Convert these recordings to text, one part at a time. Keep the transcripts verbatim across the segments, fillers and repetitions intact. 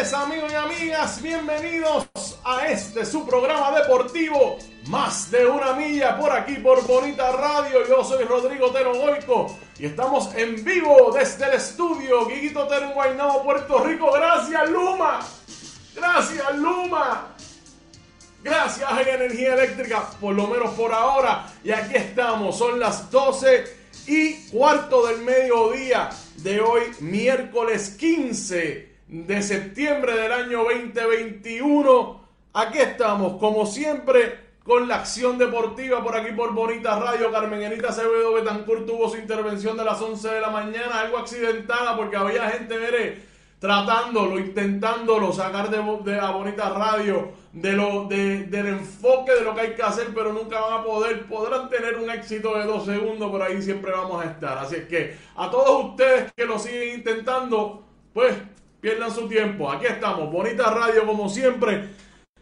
tardes, amigos y amigas, bienvenidos a este su programa deportivo Más de una Milla, por aquí por Bonita Radio. Yo soy Rodrigo Otero Goico y estamos en vivo desde el estudio Guiguito Otero en Guaynabo, Puerto Rico. Gracias, Luma, gracias, Luma, gracias a Energía Eléctrica, por lo menos por ahora. Y aquí estamos, son las doce y cuarto del mediodía de hoy, miércoles quince de septiembre del año veinte veintiuno. Aquí estamos, como siempre, con la acción deportiva por aquí por Bonita Radio. Carmen Enita Acevedo Betancourt tuvo su intervención de las once de la mañana, algo accidentada porque había gente, mire, tratándolo, intentándolo sacar de, de la Bonita Radio, de lo, de, del enfoque de lo que hay que hacer, pero nunca van a poder, podrán tener un éxito de dos segundos, pero ahí siempre vamos a estar. Así es que a todos ustedes que lo siguen intentando, pues pierdan su tiempo. Aquí estamos, Bonita Radio como siempre.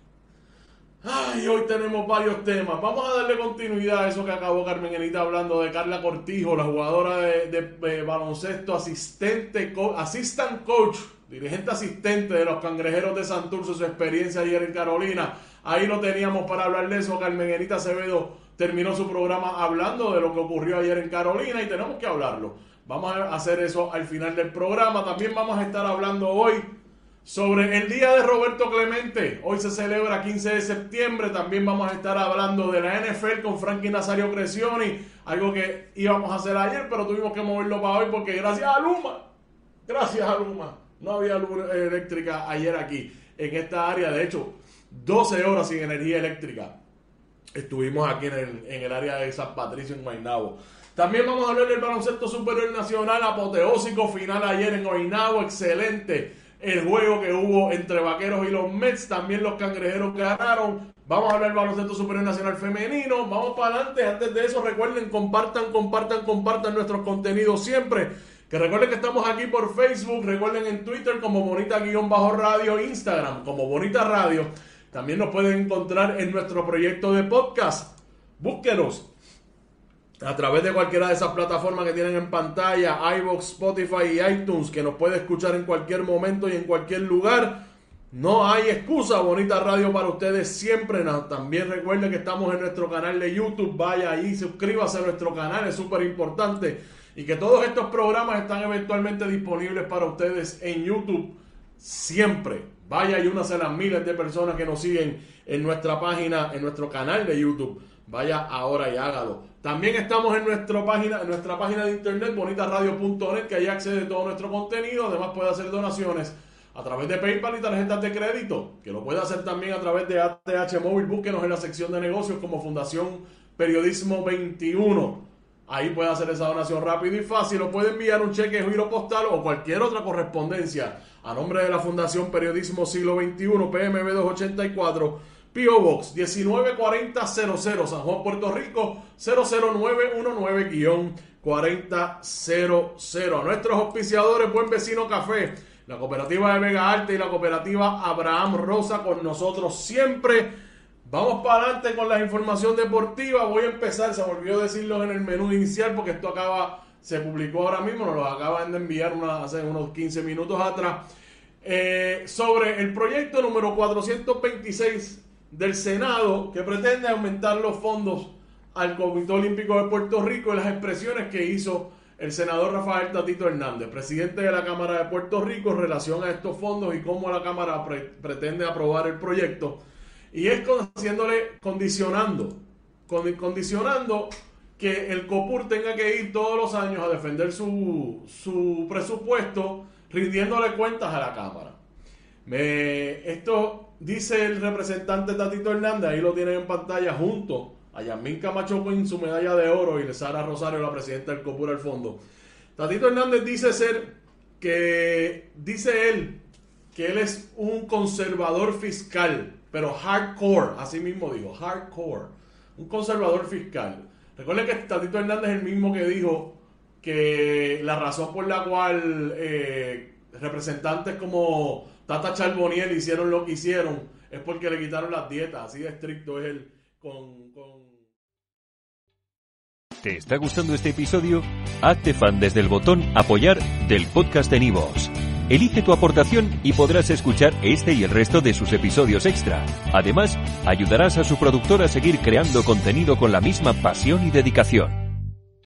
Ay, hoy tenemos varios temas. Vamos a darle continuidad a eso que acabó Carmen Enita hablando de Carla Cortijo, la jugadora de, de, de baloncesto, asistente, co- assistant coach, dirigente asistente de los Cangrejeros de Santurce, su experiencia ayer en Carolina. Ahí lo teníamos para hablar de eso. Carmen Enita Acevedo terminó su programa hablando de lo que ocurrió ayer en Carolina y tenemos que hablarlo. Vamos a hacer eso al final del programa. También vamos a estar hablando hoy sobre el día de Roberto Clemente. Hoy se celebra quince de septiembre. También vamos a estar hablando de la N F L con Frankie Nazario Crescioni, algo que íbamos a hacer ayer, pero tuvimos que moverlo para hoy porque gracias a Luma, gracias a Luma, no había luz eléctrica ayer aquí en esta área. De hecho, doce horas sin energía eléctrica estuvimos aquí en el, en el área de San Patricio, en Guaynabo. También vamos a hablar del baloncesto superior nacional, apoteósico final ayer en Guaynabo, excelente el juego que hubo entre Vaqueros y los Mets. También los Cangrejeros ganaron. Vamos a hablar del baloncesto superior nacional femenino. Vamos para adelante. Antes de eso, recuerden, compartan, compartan, compartan nuestros contenidos siempre. Que recuerden que estamos aquí por Facebook. Recuerden en Twitter como Bonita-Radio, Instagram como Bonita Radio. También nos pueden encontrar en nuestro proyecto de podcast. Búsquenos a través de cualquiera de esas plataformas que tienen en pantalla, iVoox, Spotify y iTunes, que nos puede escuchar en cualquier momento y en cualquier lugar. No hay excusa, Bonita Radio para ustedes siempre. También recuerden que estamos en nuestro canal de YouTube. Vaya ahí, suscríbase a nuestro canal, es súper importante. Y que todos estos programas están eventualmente disponibles para ustedes en YouTube siempre. Vaya y únase a las miles de personas que nos siguen en nuestra página, en nuestro canal de YouTube. Vaya ahora y hágalo. También estamos en nuestra página, en nuestra página de internet, bonita radio punto net, que ahí accede a todo nuestro contenido. Además puede hacer donaciones a través de PayPal y tarjetas de crédito, que lo puede hacer también a través de A T H Móvil. Búsquenos en la sección de negocios como Fundación Periodismo veintiuno. Ahí puede hacer esa donación rápido y fácil. O puede enviar un cheque, giro postal o cualquier otra correspondencia a nombre de la Fundación Periodismo Siglo veintiuno, P M B doscientos ochenta y cuatro, P O Box diecinueve cuarenta cero cero, San Juan, Puerto Rico, cero cero nueve uno nueve cuarenta cero cero. A nuestros auspiciadores, Buen Vecino Café, la cooperativa de Vega Alta y la cooperativa Abraham Rosa, con nosotros siempre. Vamos para adelante con la información deportiva. Voy a empezar, se me olvidó decirlo en el menú inicial porque esto acaba, se publicó ahora mismo, nos lo acaban de enviar una, hace unos quince minutos atrás, eh, sobre el proyecto número cuatrocientos veintiséis del Senado, que pretende aumentar los fondos al Comité Olímpico de Puerto Rico, y las expresiones que hizo el senador Rafael Tatito Hernández, presidente de la Cámara de Puerto Rico, en relación a estos fondos y cómo la Cámara pre- pretende aprobar el proyecto. Y es haciéndole, condicionando, condicionando que el COPUR tenga que ir todos los años a defender su, su presupuesto, rindiéndole cuentas a la Cámara. Me, esto dice el representante Tatito Hernández, ahí lo tienen en pantalla, junto a Yasmín Camacho con su medalla de oro y Sara Rosario, la presidenta del COPUR al fondo. Tatito Hernández dice ser que, dice él, que él es un conservador fiscal, pero hardcore, así mismo dijo, hardcore, un conservador fiscal. Recuerden que Tatito Hernández es el mismo que dijo que la razón por la cual eh, representantes como Tata Charbonnier hicieron lo que hicieron es porque le quitaron las dietas, así de estricto es él con... con... ¿Te está gustando este episodio? Hazte fan desde el botón Apoyar del podcast de Nivos. Elige tu aportación y podrás escuchar este y el resto de sus episodios extra. Además, ayudarás a su productor a seguir creando contenido con la misma pasión y dedicación.